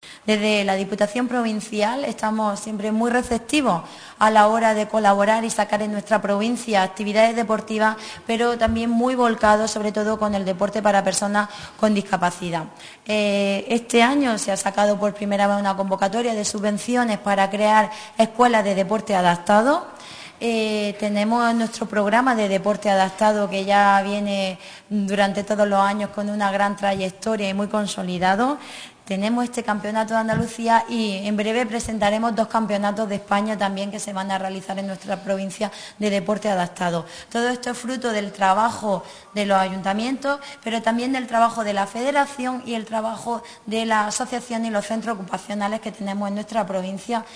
Desde la Diputación Provincial estamos siempre muy receptivos a la hora de colaborar y sacar en nuestra provincia actividades deportivas, pero también muy volcados sobre todo con el deporte para personas con discapacidad. Este año se ha sacado por primera vez una convocatoria de subvenciones para crear escuelas de deporte adaptado. Tenemos nuestro programa de deporte adaptado que ya viene durante todos los años con una gran trayectoria y muy consolidado. Tenemos este campeonato de Andalucía y en breve presentaremos 2 campeonatos de España también que se van a realizar en nuestra provincia de deporte adaptado. Todo esto es fruto del trabajo de los ayuntamientos, pero también del trabajo de la Federación y el trabajo de las asociaciones y los centros ocupacionales que tenemos en nuestra provincia